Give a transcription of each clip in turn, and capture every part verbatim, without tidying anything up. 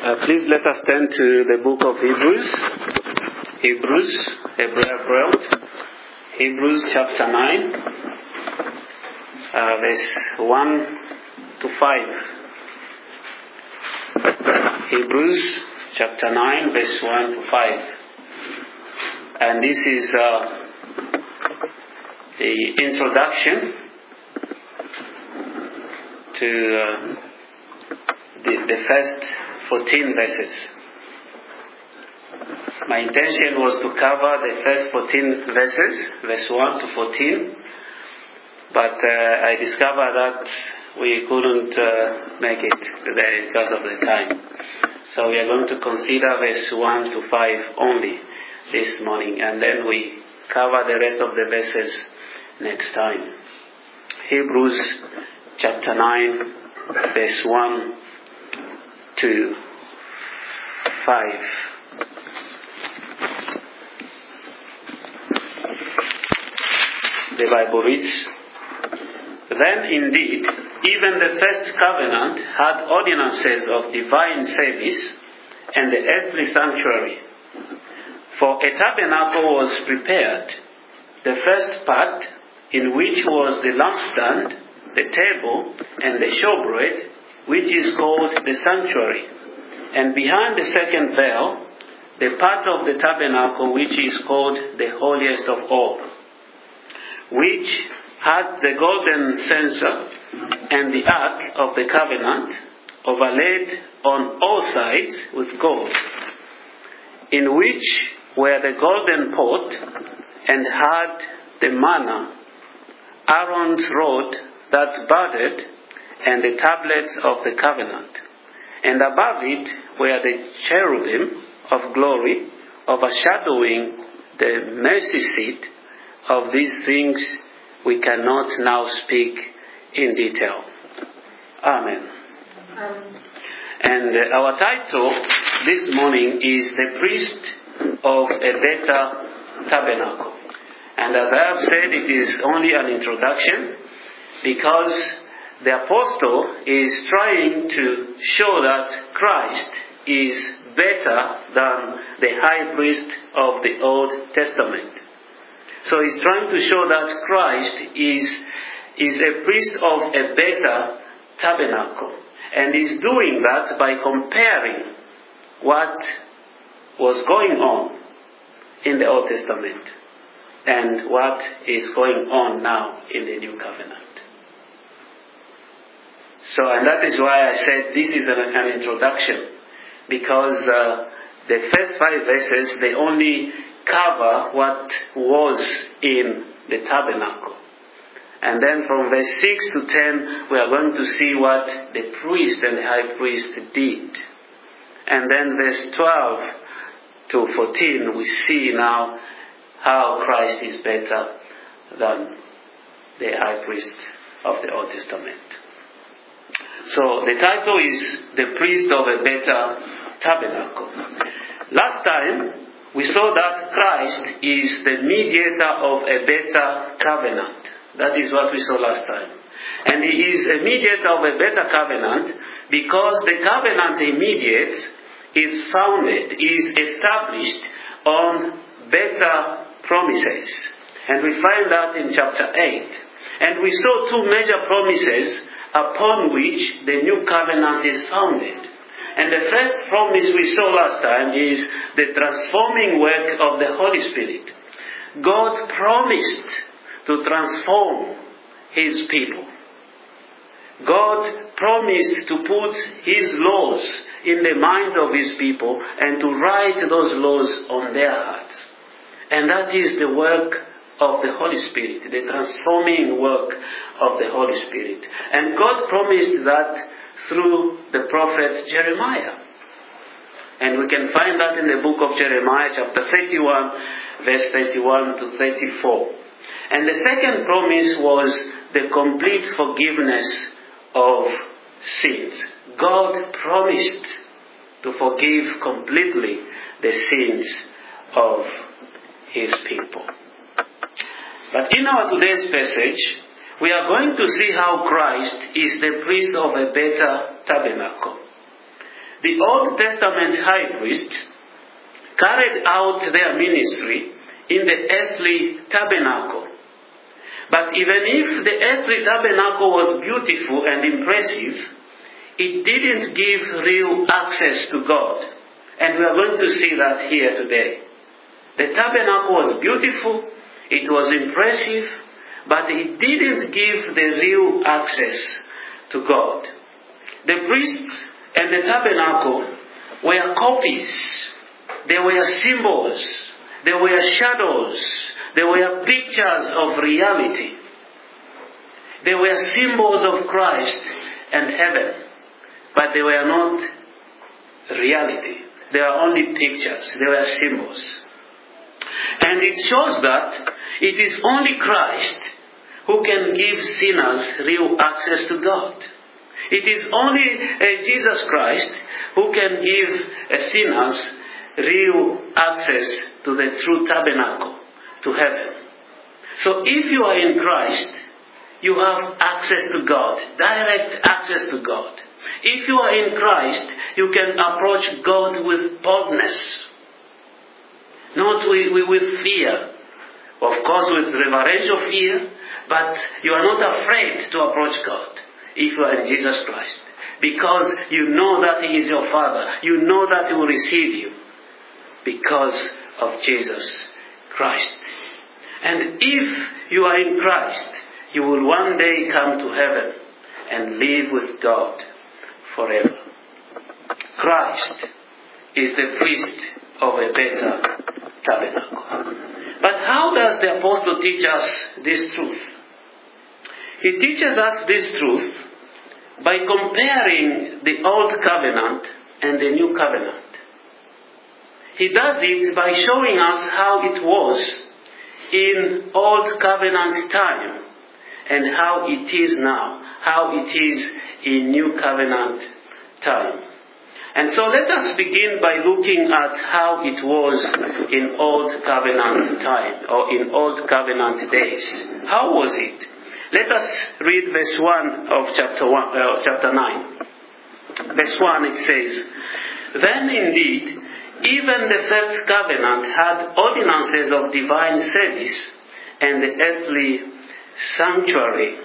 Uh, please let us turn to the book of Hebrews. Hebrews, Hebrew, Hebrews chapter nine, uh, verse one to five. Hebrews chapter nine, verse one to five. And this is uh, the introduction to uh, the, the first fourteen verses. My intention was to cover the first fourteen verses, verse one to fourteen, but uh, I discovered that we couldn't uh, make it today because of the time. So we are going to consider verse one to five only this morning, and then we cover the rest of the verses next time. Hebrews chapter nine, verse one to five. The Bible reads, "Then indeed, even the first covenant had ordinances of divine service and the earthly sanctuary. For a tabernacle was prepared, the first part, in which was the lampstand, the table, and the showbread, which is called the sanctuary. And behind the second veil, the part of the tabernacle which is called the holiest of all, which had the golden censer and the ark of the covenant, overlaid on all sides with gold, in which were the golden pot, and had the manna, Aaron's rod that budded, and the tablets of the covenant. And above it were the cherubim of glory, overshadowing the mercy seat. Of these things we cannot now speak in detail." Amen. Um. And uh, our title this morning is "The Priest of a Better Tabernacle." And as I have said, it is only an introduction, because the apostle is trying to show that Christ is better than the high priest of the Old Testament. So he's trying to show that Christ is, is a priest of a better tabernacle. And he's doing that by comparing what was going on in the Old Testament and what is going on now in the New Covenant. So, and that is why I said this is an, an introduction, because uh, the first five verses, they only cover what was in the tabernacle. And then from verse six to ten, we are going to see what the priest and the high priest did. And then verse twelve to fourteen, we see now how Christ is better than the high priest of the Old Testament. So the title is "The Priest of a Better Tabernacle." Last time we saw that Christ is the mediator of a better covenant. That is what we saw last time. And he is a mediator of a better covenant because the covenant he mediates is founded, is established on better promises. And we find that in chapter eight. And we saw two major promises upon which the new covenant is founded. And the first promise we saw last time is the transforming work of the Holy Spirit. God promised to transform His people. God promised to put His laws in the minds of His people and to write those laws on their hearts. And that is the work of the Holy Spirit, the transforming work of the Holy Spirit. And God promised that through the prophet Jeremiah. And we can find that in the book of Jeremiah, chapter thirty-one, verse thirty-one to thirty-four. And the second promise was the complete forgiveness of sins. God promised to forgive completely the sins of His people. But in our today's passage, we are going to see how Christ is the priest of a better tabernacle. the Old Testament high priests carried out their ministry in the earthly tabernacle. But even if the earthly tabernacle was beautiful and impressive, it didn't give real access to God. And we are going to see that here today. The tabernacle was beautiful, it was impressive, but it didn't give the real access to God. The priests and the tabernacle were copies. They were symbols. They were shadows. They were pictures of reality. They were symbols of Christ and heaven. But they were not reality. They were only pictures. They were symbols. And it shows that it is only Christ who can give sinners real access to God. It is only uh, Jesus Christ who can give uh, sinners real access to the true tabernacle, to heaven. So if you are in Christ, you have access to God, direct access to God. If you are in Christ, you can approach God with boldness, not with, with, with fear. Of course, with reverential fear, but you are not afraid to approach God if you are in Jesus Christ. Because you know that He is your Father. You know that He will receive you because of Jesus Christ. And if you are in Christ, you will one day come to heaven and live with God forever. Christ is the priest of a better tabernacle. But how does the apostle teach us this truth? He teaches us this truth by comparing the old covenant and the new covenant. He does it by showing us how it was in old covenant time and how it is now, how it is in new covenant time. And so let us begin by looking at how it was in Old Covenant time, or in Old Covenant days. How was it? Let us read verse one of chapter one, uh, chapter nine. Verse one, it says, "Then indeed, even the first covenant had ordinances of divine service and the earthly sanctuary."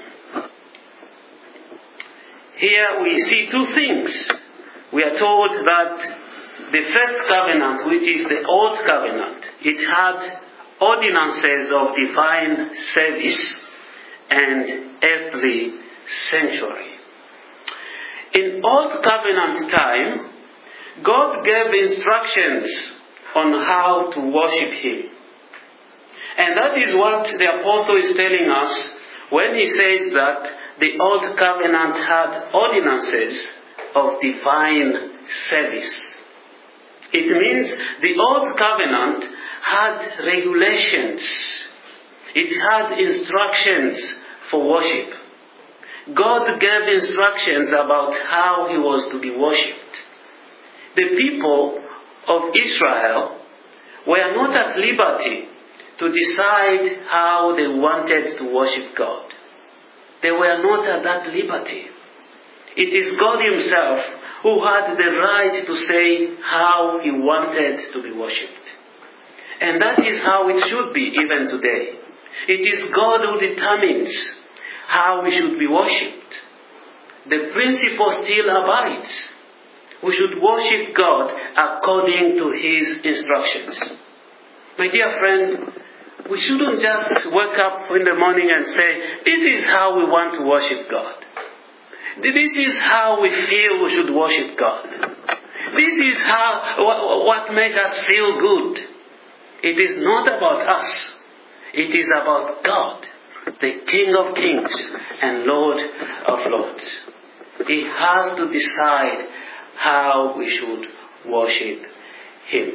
Here we see two things. We are told that the first covenant, which is the old covenant, it had ordinances of divine service and earthly sanctuary. In old covenant time, God gave instructions on how to worship Him. And that is what the apostle is telling us when he says that the old covenant had ordinances of divine service. It means the old covenant had regulations. It had instructions for worship. God gave instructions about how He was to be worshipped. The people of Israel were not at liberty to decide how they wanted to worship God. They were not at that liberty. It is God Himself who had the right to say how He wanted to be worshipped. And that is how it should be even today. It is God who determines how we should be worshipped. The principle still abides. We should worship God according to His instructions. My dear friend, we shouldn't just wake up in the morning and say, this is how we want to worship God. This is how we feel we should worship God. This is how what makes us feel good. It is not about us. It is about God, the King of Kings and Lord of Lords. He has to decide how we should worship Him.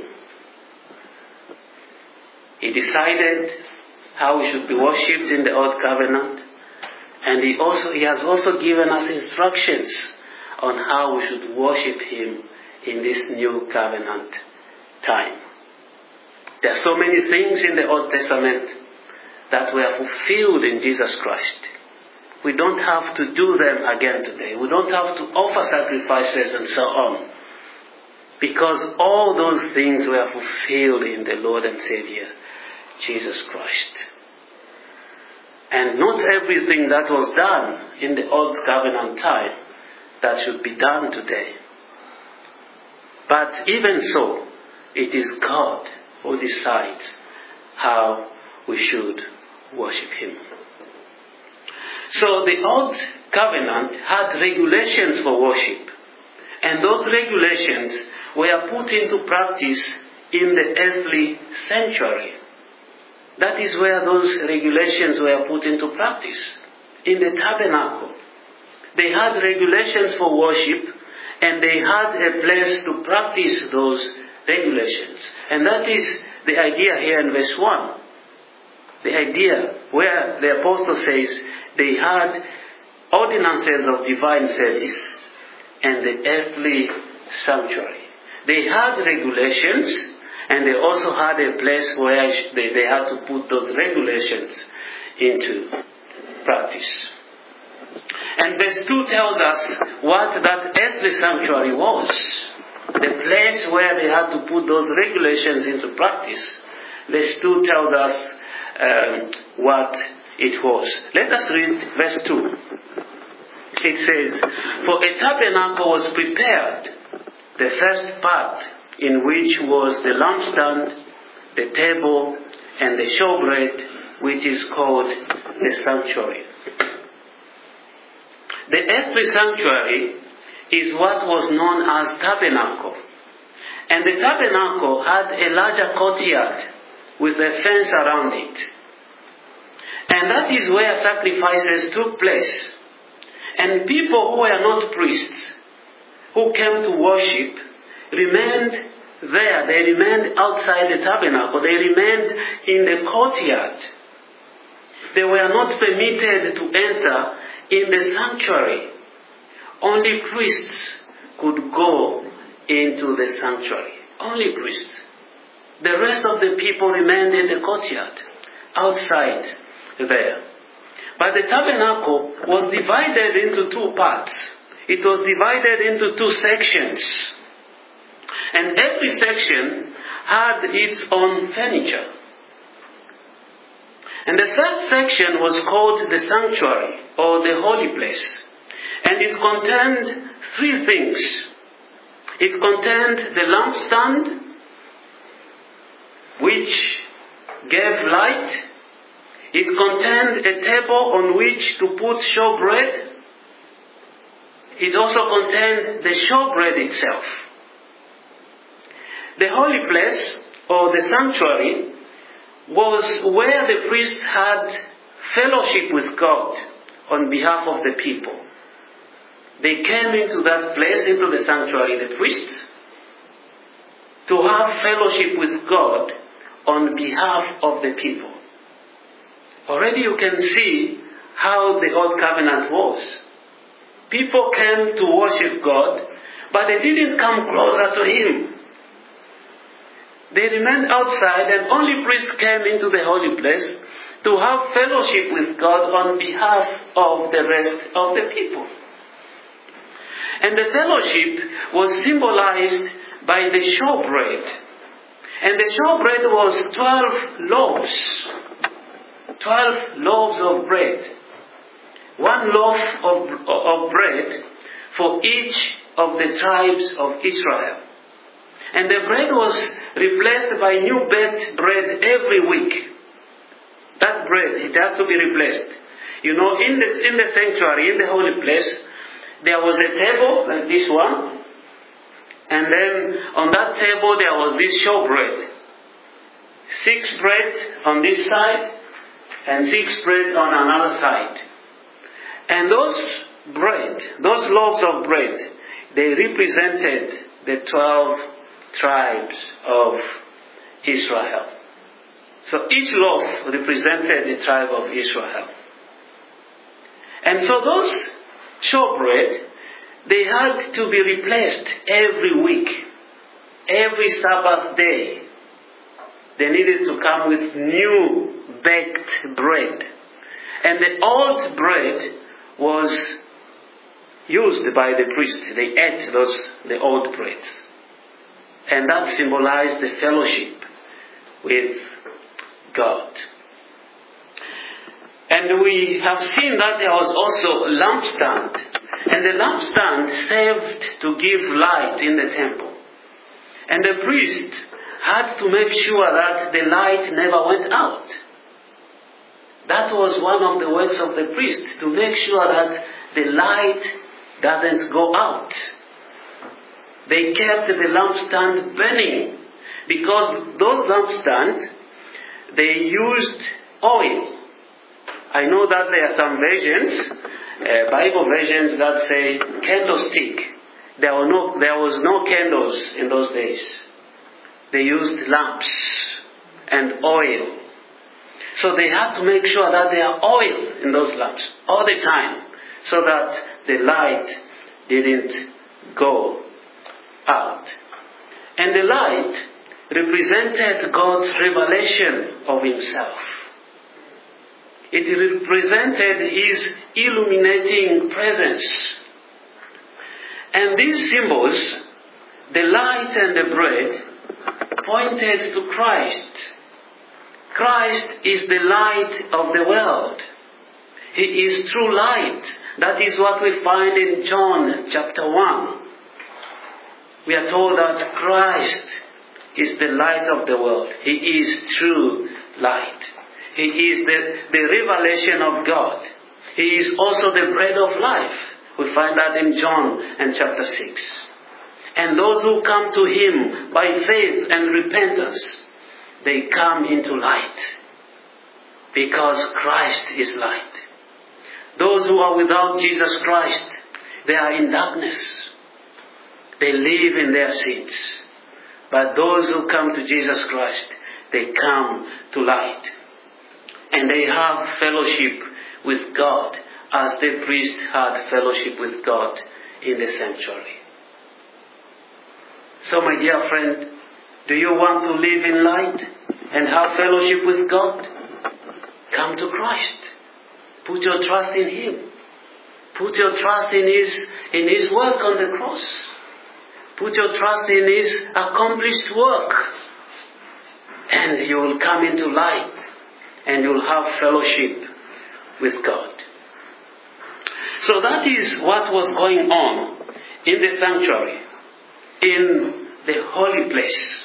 He decided how we should be worshipped in the Old Covenant. And he also he has also given us instructions on how we should worship Him in this new covenant time. There are so many things in the Old Testament that were fulfilled in Jesus Christ. We don't have to do them again today. We don't have to offer sacrifices and so on. Because all those things were fulfilled in the Lord and Savior, Jesus Christ. And not everything that was done in the Old Covenant time that should be done today. But even so, it is God who decides how we should worship Him. So the Old Covenant had regulations for worship. And those regulations were put into practice in the earthly sanctuary. That is where those regulations were put into practice, in the tabernacle. They had regulations for worship, and they had a place to practice those regulations. And that is the idea here in verse one. The idea where the apostle says they had ordinances of divine service and the earthly sanctuary. They had regulations, and they also had a place where they, they had to put those regulations into practice. And verse two tells us what that earthly sanctuary was. The place where they had to put those regulations into practice. Verse two tells us um, what it was. Let us read verse two. It says, "For a tabernacle was prepared, the first part, in which was the lampstand, the table, and the showbread, which is called the sanctuary." The earthly sanctuary is what was known as tabernacle. And the tabernacle had a larger courtyard with a fence around it. And that is where sacrifices took place. And people who were not priests, who came to worship, remained there. They remained outside the tabernacle. They remained in the courtyard. They were not permitted to enter in the sanctuary. Only priests could go into the sanctuary. Only priests. The rest of the people remained in the courtyard, outside there. But the tabernacle was divided into two parts. It was divided into two sections. And every section had its own furniture. And the first section was called the sanctuary, or the holy place. And it contained three things. It contained the lampstand, which gave light. It contained a table on which to put showbread. It also contained the showbread itself. The holy place, or the sanctuary, was where the priest had fellowship with God on behalf of the people. They came into that place, into the sanctuary, the priests, to have fellowship with God on behalf of the people. Already you can see how the Old Covenant was. People came to worship God, but they didn't come closer to Him. They remained outside, and only priests came into the holy place to have fellowship with God on behalf of the rest of the people. And the fellowship was symbolized by the showbread. And the showbread was twelve loaves. Twelve loaves of bread. One loaf of, of bread for each of the tribes of Israel. And the bread was replaced by new baked bread every week. That bread, it has to be replaced. You know, in the, in the sanctuary, in the holy place, there was a table like this one. And then on that table there was this showbread. Six bread on this side and six bread on another side. And those bread, those loaves of bread, they represented the twelve tribes of Israel. So each loaf represented the tribe of Israel. And so those showbread, they had to be replaced every week, every Sabbath day. They needed to come with new baked bread. And the old bread was used by the priest. They ate those the old bread. And that symbolized the fellowship with God. And we have seen that there was also a lampstand. And the lampstand served to give light in the temple. And the priest had to make sure that the light never went out. That was one of the works of the priest, to make sure that the light doesn't go out. They kept the lampstand burning, because those lampstands, they used oil. I know that there are some versions, uh, Bible versions, that say candlestick. There were no, there was no candles in those days. They used lamps and oil. So they had to make sure that there are oil in those lamps all the time, so that the light didn't go out. And the light represented God's revelation of Himself. It represented His illuminating presence. And these symbols, the light and the bread, pointed to Christ. Christ is the light of the world. He is true light. That is what we find in John chapter one. We are told that Christ is the light of the world. He is true light. He is the, the revelation of God. He is also the bread of life. We find that in John and chapter six. And those who come to Him by faith and repentance, they come into light, because Christ is light. Those who are without Jesus Christ, they are in darkness. They live in their sins. But those who come to Jesus Christ, they come to light. And they have fellowship with God, as the priest had fellowship with God in the sanctuary. So my dear friend, do you want to live in light and have fellowship with God? Come to Christ. Put your trust in Him. Put your trust in His, in His work on the cross. Put your trust in His accomplished work. And you will come into light. And you will have fellowship with God. So that is what was going on in the sanctuary, in the holy place.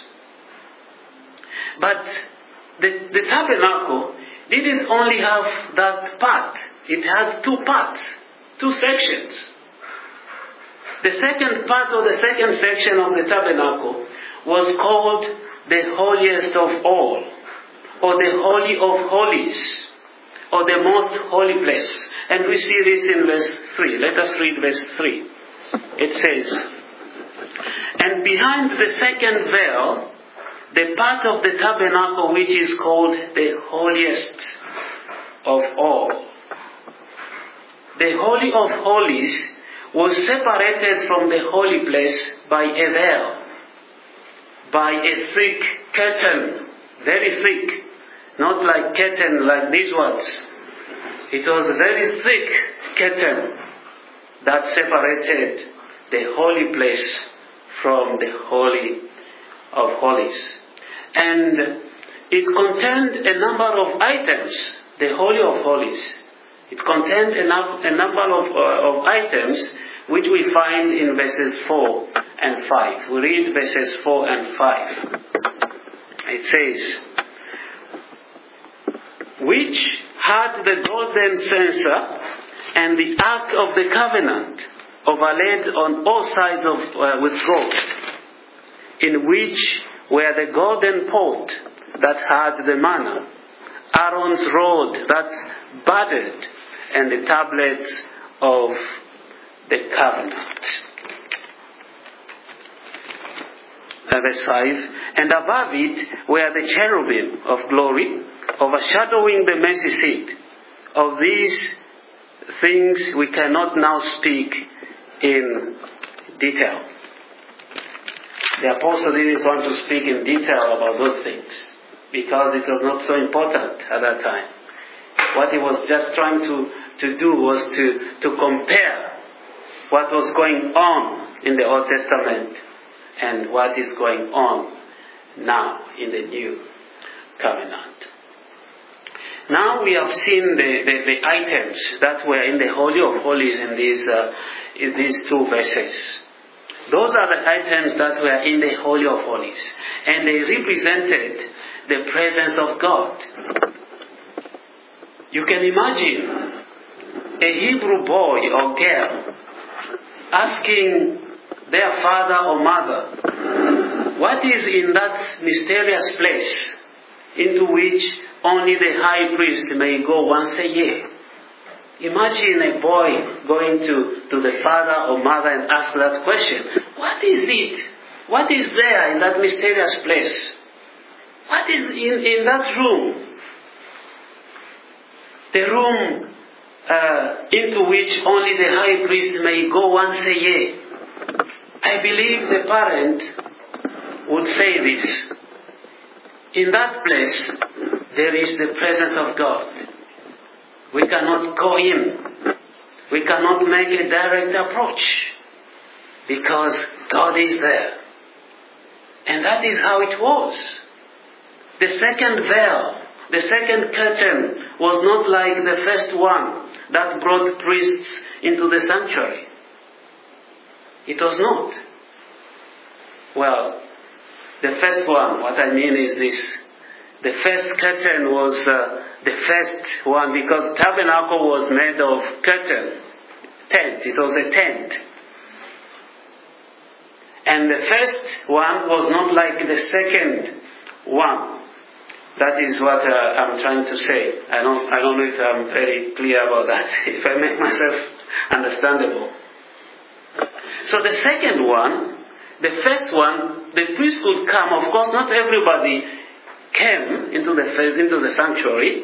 But the, the tabernacle didn't only have that part. It had two parts, two sections. The second part or the second section of the tabernacle was called the holiest of all, or the Holy of Holies, or the most holy place. And we see this in verse three. Let us read verse three. It says, "And behind the second veil, the part of the tabernacle which is called the holiest of all." The Holy of Holies was separated from the holy place by a veil, by a thick curtain, very thick, not like curtain like these ones. It was a very thick curtain that separated the holy place from the Holy of Holies. And it contained a number of items, the Holy of Holies. It contained a, num- a number of, uh, of items which we find in verses four and five. We read verses four and five. It says, "Which had the golden censer and the ark of the covenant overlaid on all sides of, uh, with gold, in which were the golden pot that had the manna, Aaron's rod that budded, and the tablets of the covenant." Uh, verse five, "And above it were the cherubim of glory, overshadowing the mercy seat. Of these things we cannot now speak in detail." The apostle didn't want to speak in detail about those things, because it was not so important at that time. What he was just trying to, to do was to, to compare what was going on in the Old Testament and what is going on now in the new covenant. Now we have seen the, the, the items that were in the Holy of Holies in these, uh, in these two verses. Those are the items that were in the Holy of Holies, and they represented the presence of God. You can imagine a Hebrew boy or girl asking their father or mother, what is in that mysterious place into which only the high priest may go once a year? Imagine a boy going to, to the father or mother and ask that question. What is it? What is there in that mysterious place? What is in, in that room? The room uh, into which only the high priest may go once a year. I believe the parent would say this. In that place, there is the presence of God. We cannot go in. We cannot make a direct approach because God is there. And that is how it was. The second veil, the second curtain was not like the first one that brought priests into the sanctuary. It was not. Well, the first one, what I mean is this. The first curtain was uh, the first one because tabernacle was made of curtain, tent. It was a tent. And the first one was not like the second one. That is what uh, I'm trying to say. I don't, I don't know if I'm very clear about that, if I make myself understandable. So the second one, the first one, the priest could come. Of course, not everybody came into the first, into the sanctuary.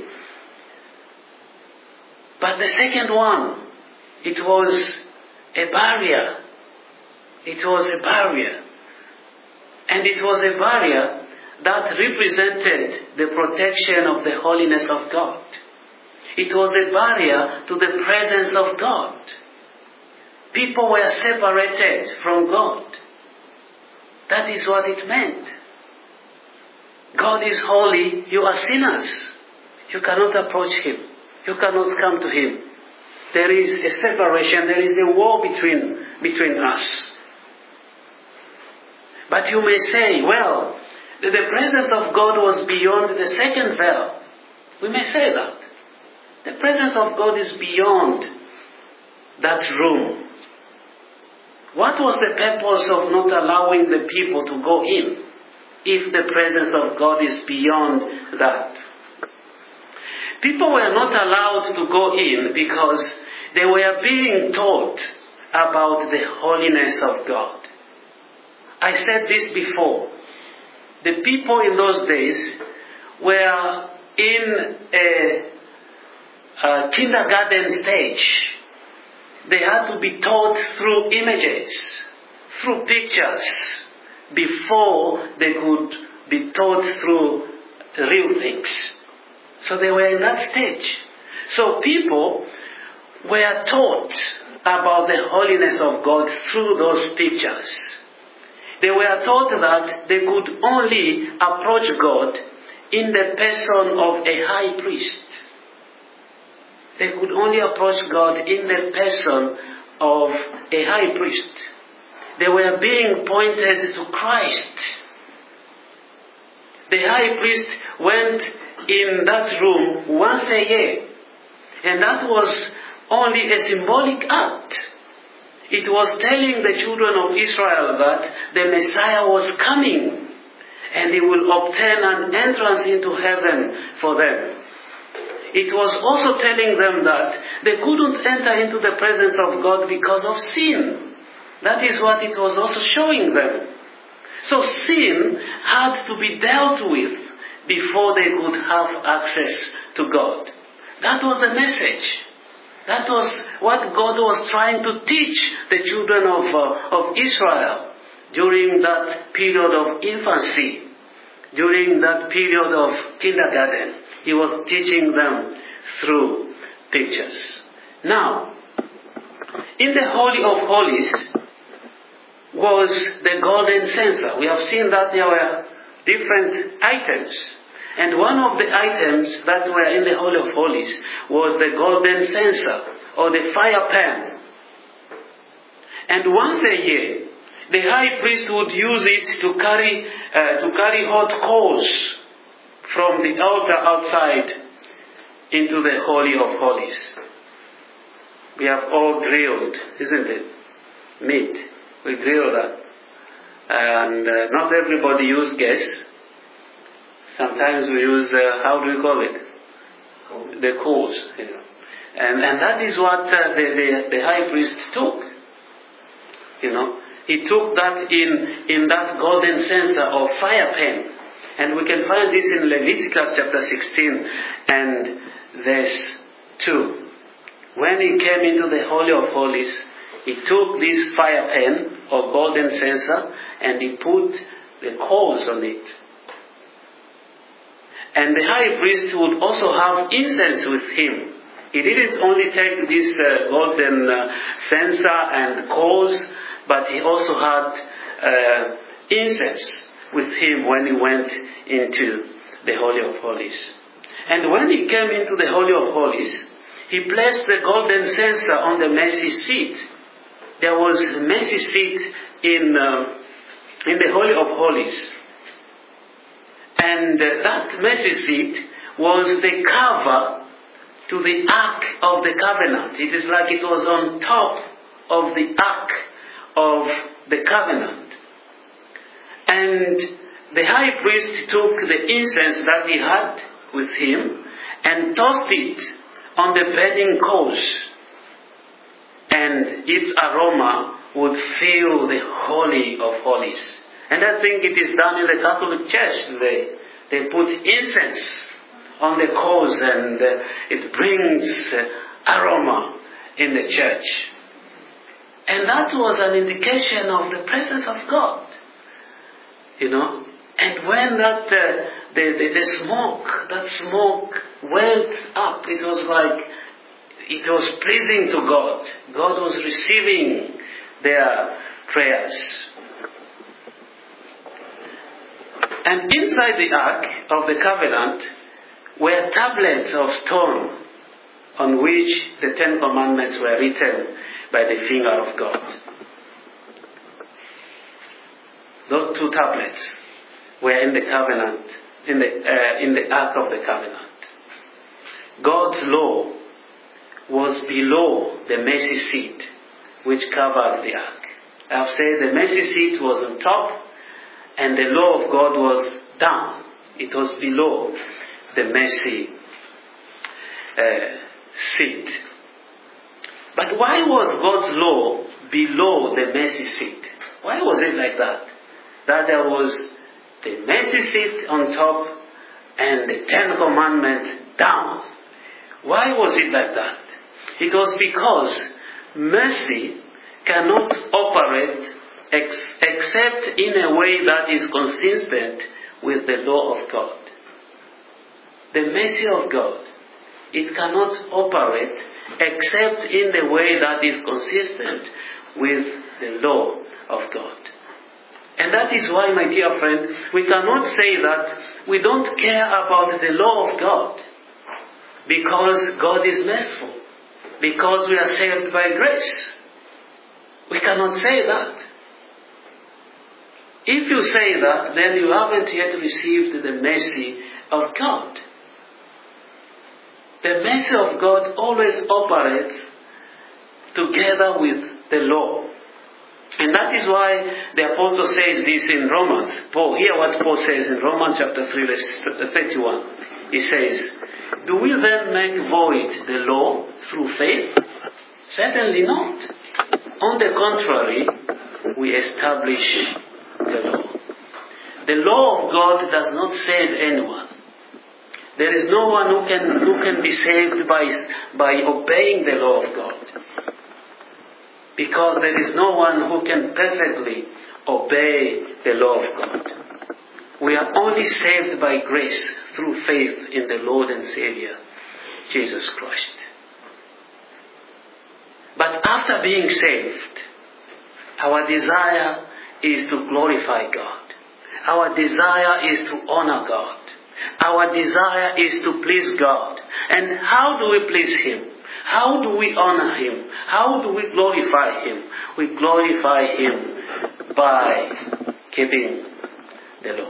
But the second one, it was a barrier. It was a barrier. And it was a barrier that represented the protection of the holiness of God. It was a barrier to the presence of God. People were separated from God. That is what it meant. God is holy, you are sinners. You cannot approach Him. You cannot come to Him. There is a separation, there is a wall between, between us. But you may say, well, the presence of God was beyond the second veil. We may say that. The presence of God is beyond that room. What was the purpose of not allowing the people to go in if the presence of God is beyond that? People were not allowed to go in because they were being taught about the holiness of God. I said this before. The people in those days were in a, a kindergarten stage. They had to be taught through images, through pictures, before they could be taught through real things. So they were in that stage. So people were taught about the holiness of God through those pictures. They were taught that they could only approach God in the person of a high priest. They could only approach God in the person of a high priest. They were being pointed to Christ. The high priest went in that room once a year. And that was only a symbolic act. It was telling the children of Israel that the Messiah was coming and He will obtain an entrance into heaven for them. It was also telling them that they couldn't enter into the presence of God because of sin. That is what it was also showing them. So sin had to be dealt with before they could have access to God. That was the message. That was what God was trying to teach the children of, uh, of Israel during that period of infancy, during that period of kindergarten. He was teaching them through pictures. Now, in the Holy of Holies, was the golden censer. We have seen that there were different items. And one of the items that were in the Holy of Holies was the golden censer, or the fire pan. And once a year, the high priest would use it to carry uh, to carry hot coals from the altar outside into the Holy of Holies. We have all grilled, isn't it? Meat. We grill that. And uh, not everybody uses gas. Sometimes we use, uh, how do we call it? Coal. The coals. You know. And, and that is what uh, the, the, the high priest took. You know, he took that in, in that golden censer or fire pan. And we can find this in Leviticus chapter sixteen and verse two. When he came into the Holy of Holies, he took this fire pan or golden censer and he put the coals on it. And the high priest would also have incense with him. He didn't only take this uh, golden uh, censer and coals, but he also had uh, incense with him when he went into the Holy of Holies. And when he came into the Holy of Holies, he placed the golden censer on the mercy seat. There was a mercy seat in, uh, in the Holy of Holies. And uh, that mercy seat was the cover to the Ark of the Covenant. It is like it was on top of the Ark of the Covenant. And the high priest took the incense that he had with him and tossed it on the burning coals. And its aroma would fill the Holy of Holies. And I think it is done in the Catholic Church. They, they put incense on the coals and uh, it brings uh, aroma in the church. And that was an indication of the presence of God. You know, and when that uh, the, the the smoke, that smoke went up, it was like it was pleasing to God. God was receiving their prayers. And inside the Ark of the Covenant were tablets of stone on which the Ten Commandments were written by the finger of God. Those two tablets were in the covenant, in the uh, in the Ark of the Covenant. God's law was below the mercy seat, which covered the Ark. I have said the mercy seat was on top, and the law of God was down. It was below the mercy uh, seat. But why was God's law below the mercy seat? Why was it like that? That there was the mercy seat on top and the Ten Commandments down. Why was it like that? It was because mercy cannot operate ex- except in a way that is consistent with the law of God. The mercy of God, it cannot operate except in the way that is consistent with the law of God. And that is why, my dear friend, we cannot say that we don't care about the law of God because God is merciful, because we are saved by grace. We cannot say that. If you say that, then you haven't yet received the mercy of God. The mercy of God always operates together with the law. And that is why the apostle says this in Romans. Paul, hear what Paul says in Romans chapter three, verse thirty-one. He says, do we then make void the law through faith? Certainly not. On the contrary, we establish the law. The law of God does not save anyone. There is no one who can who can be saved by, by obeying the law of God. Because there is no one who can perfectly obey the law of God. We are only saved by grace through faith in the Lord and Savior, Jesus Christ. But after being saved, Our desire is to glorify God. Our desire is to honor God. Our desire is to please God. And how do we please Him? How do we honor Him? How do we glorify Him? We glorify Him by keeping the law.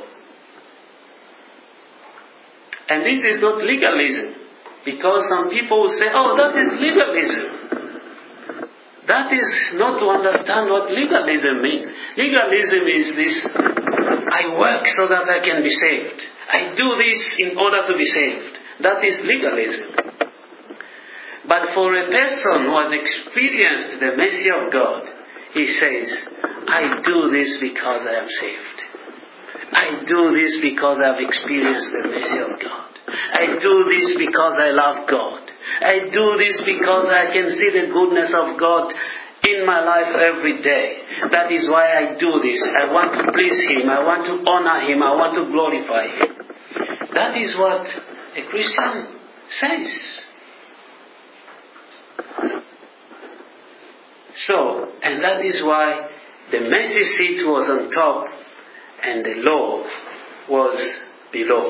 And this is not legalism, because some people will say, oh, that is legalism. That is not to understand what legalism means. Legalism is this, I work so that I can be saved. I do this in order to be saved. That is legalism. But for a person who has experienced the mercy of God, he says, I do this because I am saved. I do this because I have experienced the mercy of God. I do this because I love God. I do this because I can see the goodness of God in my life every day. That is why I do this. I want to please Him. I want to honor Him. I want to glorify Him. That is what a Christian says. So, and that is why the mercy seat was on top and the law was below.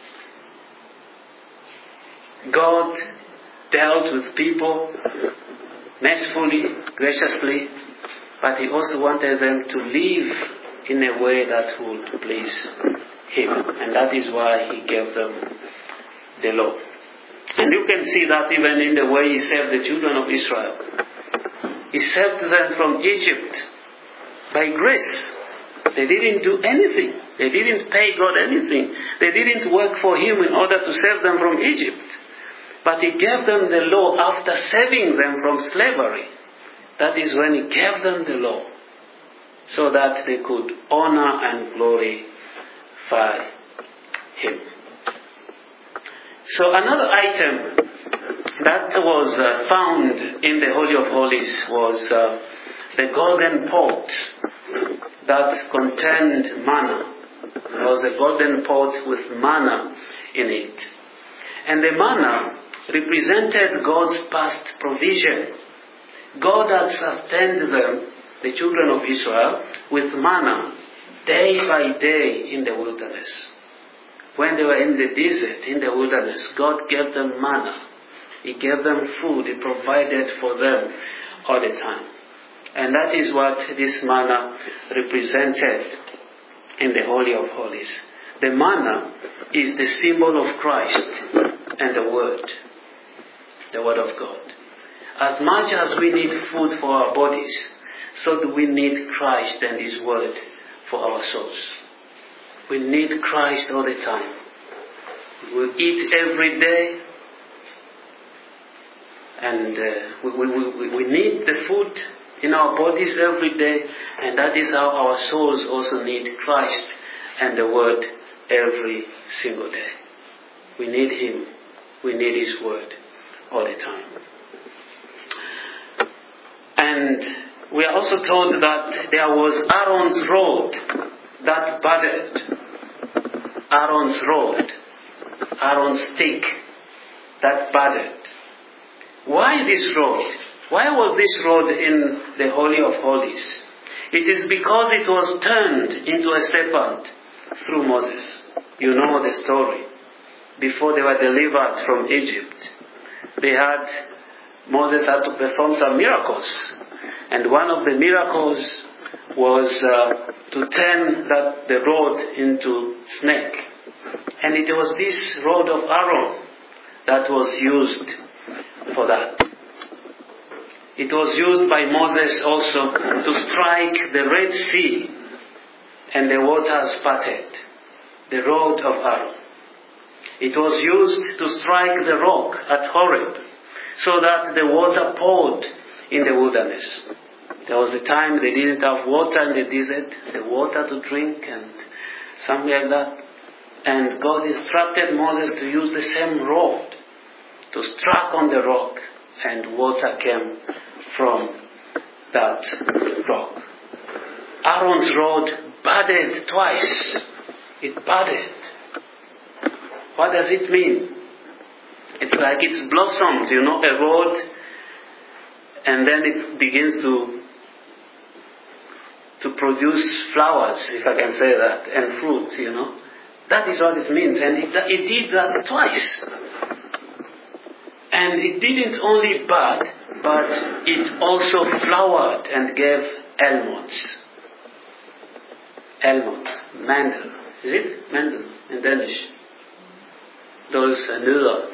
God dealt with people mercifully, graciously, but He also wanted them to live in a way that would please Him. And that is why He gave them the law. And you can see that even in the way He saved the children of Israel. He saved them from Egypt by grace. They didn't do anything. They didn't pay God anything. They didn't work for Him in order to save them from Egypt. But He gave them the law after saving them from slavery. That is when He gave them the law, so that they could honor and glorify Him. So another item that was uh, found in the Holy of Holies was uh, the golden pot that contained manna. There was a golden pot with manna in it. And the manna represented God's past provision. God had sustained them, the children of Israel, with manna day by day in the wilderness. When they were in the desert, in the wilderness, God gave them manna. He gave them food. He provided for them all the time. And that is what this manna represented in the Holy of Holies. The manna is the symbol of Christ and the Word. The Word of God. As much as we need food for our bodies, so do we need Christ and His Word for our souls. We need Christ all the time. We eat every day, and uh, we, we, we, we need the food in our bodies every day, and that is how our souls also need Christ and the Word every single day. We need Him. We need His Word all the time. And we are also told that there was Aaron's rod that budded. Aaron's rod. Aaron's stick that budded. Why this rod? Why was this rod in the Holy of Holies? It is because it was turned into a serpent through Moses. You know the story. Before they were delivered from Egypt, they had, Moses had to perform some miracles. And one of the miracles was uh, to turn that the rod into snake. And it was this rod of Aaron that was used for that. It was used by Moses also to strike the Red Sea and the waters parted. The rod of Aaron. It was used to strike the rock at Horeb so that the water poured in the wilderness. There was a time they didn't have water in the desert, the water to drink and something like that. And God instructed Moses to use the same rod to strike on the rock, and water came from that rock. Aaron's rod budded twice. It budded. What does it mean? It's like it's blossomed, you know, a rod, and then it begins to to produce flowers, if I can say that, and fruits, you know. That is what it means. And it, it did that twice. And it didn't only bud, but it also flowered and gave almonds. Almonds. Mandel. Is it? Mandel in Danish. Those uh, nødder.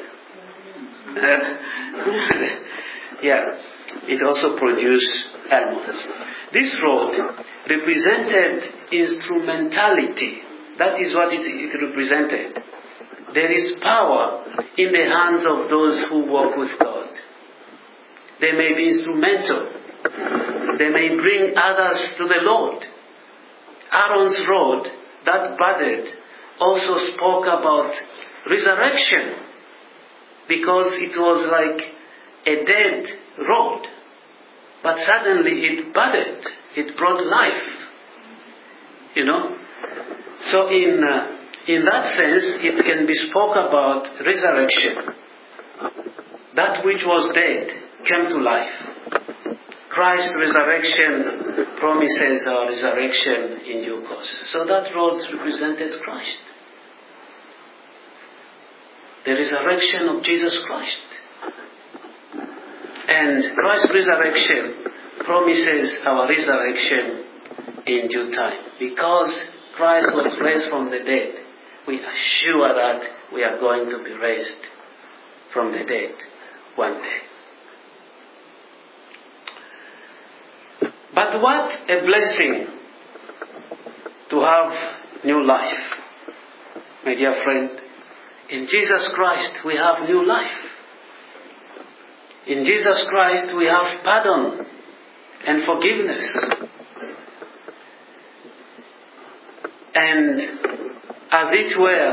Yeah. It also produced almonds. This rod represented instrumentality. That is what it, it represented. There is power in the hands of those who walk with God. They may be instrumental. They may bring others to the Lord. Aaron's rod that budded also spoke about resurrection, because it was like a dead rod. But suddenly it budded. It brought life. You know? So in... Uh, In that sense, it can be spoke about resurrection. That which was dead came to life. Christ's resurrection promises our resurrection in due course. So that rod represented Christ. The resurrection of Jesus Christ. And Christ's resurrection promises our resurrection in due time. Because Christ was raised from the dead, we are sure that we are going to be raised from the dead one day. But what a blessing to have new life. My dear friend, in Jesus Christ we have new life. In Jesus Christ we have pardon and forgiveness. And as it were,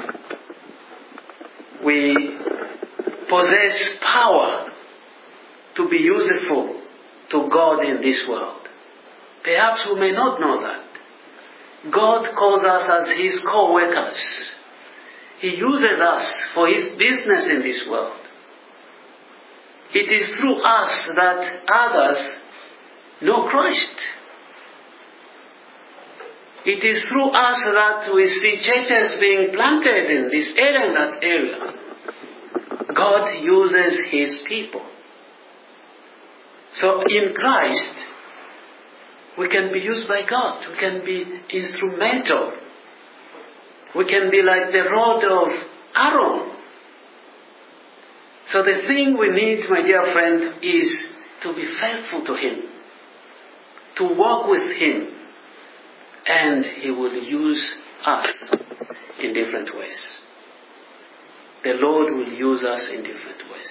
we possess power to be useful to God in this world. Perhaps we may not know that. God calls us as His co-workers. He uses us for His business in this world. It is through us that others know Christ. It is through us that we see churches being planted in this area and that area. God uses His people. So in Christ, we can be used by God. We can be instrumental. We can be like the rod of Aaron. So the thing we need, my dear friend, is to be faithful to Him. To walk with Him. And He will use us in different ways. The Lord will use us in different ways.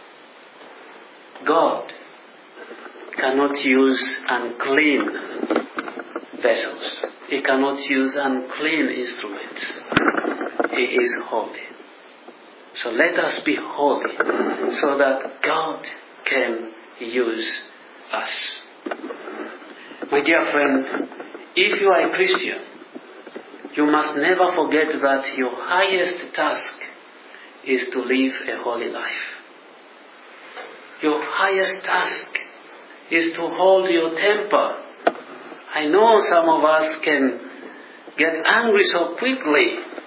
God cannot use unclean vessels. He cannot use unclean instruments. He is holy. So let us be holy so that God can use us. My dear friend, if you are a Christian, you must never forget that your highest task is to live a holy life. Your highest task is to hold your temper. I know some of us can get angry so quickly,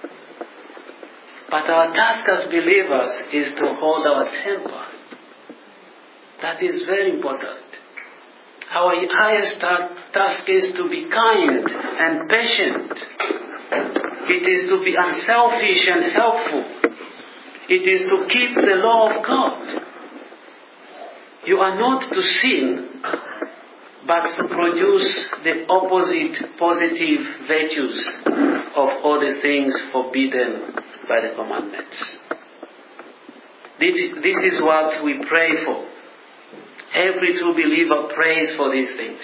but our task as believers is to hold our temper. That is very important. Our highest task is to be kind and patient. It is to be unselfish and helpful. It is to keep the law of God. You are not to sin, but to produce the opposite positive virtues of all the things forbidden by the commandments. This, this is what we pray for. Every true believer prays for these things.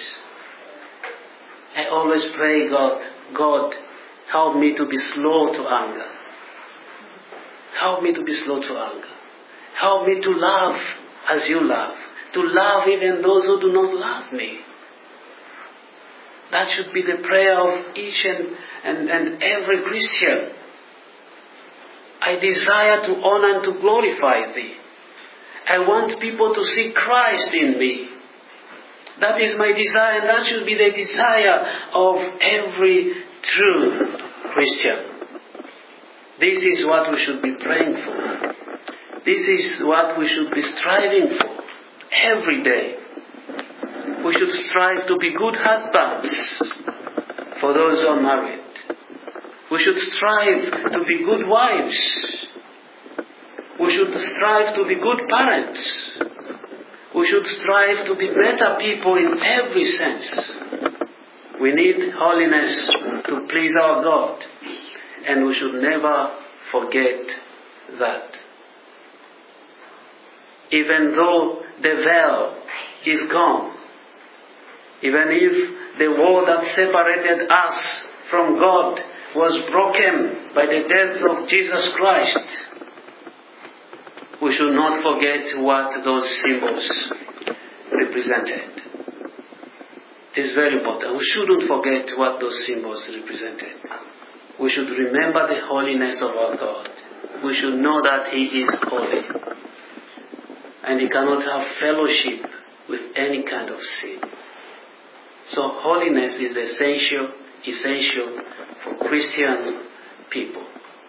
I always pray, God, God, help me to be slow to anger. Help me to be slow to anger. Help me to love as you love. To love even those who do not love me. That should be the prayer of each and, and, and every Christian. I desire to honor and to glorify Thee. I want people to see Christ in me. That is my desire, and that should be the desire of every true Christian. This is what we should be praying for. This is what we should be striving for every day. We should strive to be good husbands for those who are married. We should strive to be good wives. We should strive to be good parents. We should strive to be better people in every sense. We need holiness to please our God. And we should never forget that. Even though the veil is gone, even if the wall that separated us from God was broken by the death of Jesus Christ, we should not forget what those symbols represented. It is very important. We shouldn't forget what those symbols represented. We should remember the holiness of our God. We should know that He is holy. And He cannot have fellowship with any kind of sin. So holiness is essential, essential for Christian people.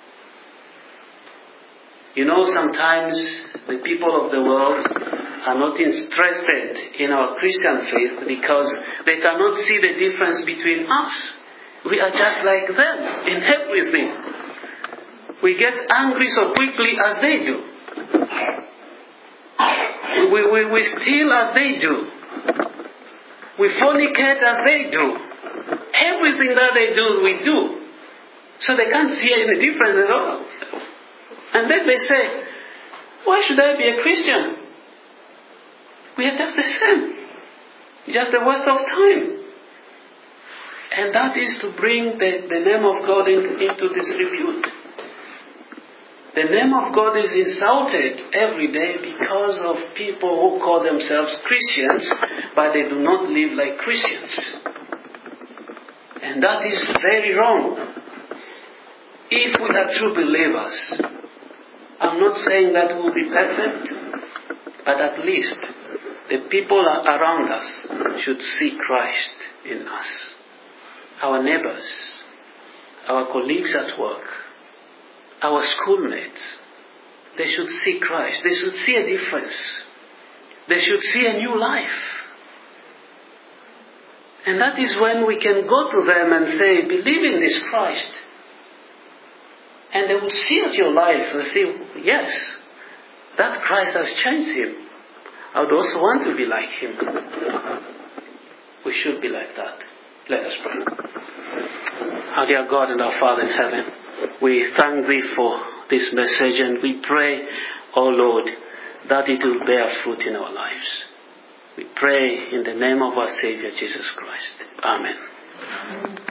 You know, sometimes the people of the world are not interested in our Christian faith because they cannot see the difference between us. We are just like them in everything. We get angry so quickly as they do. We, we, we steal as they do. We fornicate as they do. Everything that they do, we do. So they can't see any difference at all. And then they say, why should I be a Christian? We are just the same. Just a waste of time. And that is to bring the, the name of God into, into disrepute. The name of God is insulted every day because of people who call themselves Christians, but they do not live like Christians. And that is very wrong. If we are true believers, I'm not saying that we'll be perfect, but at least the people around us should see Christ in us. Our neighbors, our colleagues at work, our schoolmates, they should see Christ. They should see a difference. They should see a new life. And that is when we can go to them and say, believe in this Christ. And they will see at your life and say, yes, that Christ has changed him. I would also want to be like him. We should be like that. Let us pray. Our dear God and our Father in heaven, we thank Thee for this message, and we pray, O Lord, that it will bear fruit in our lives. We pray in the name of our Savior Jesus Christ. Amen.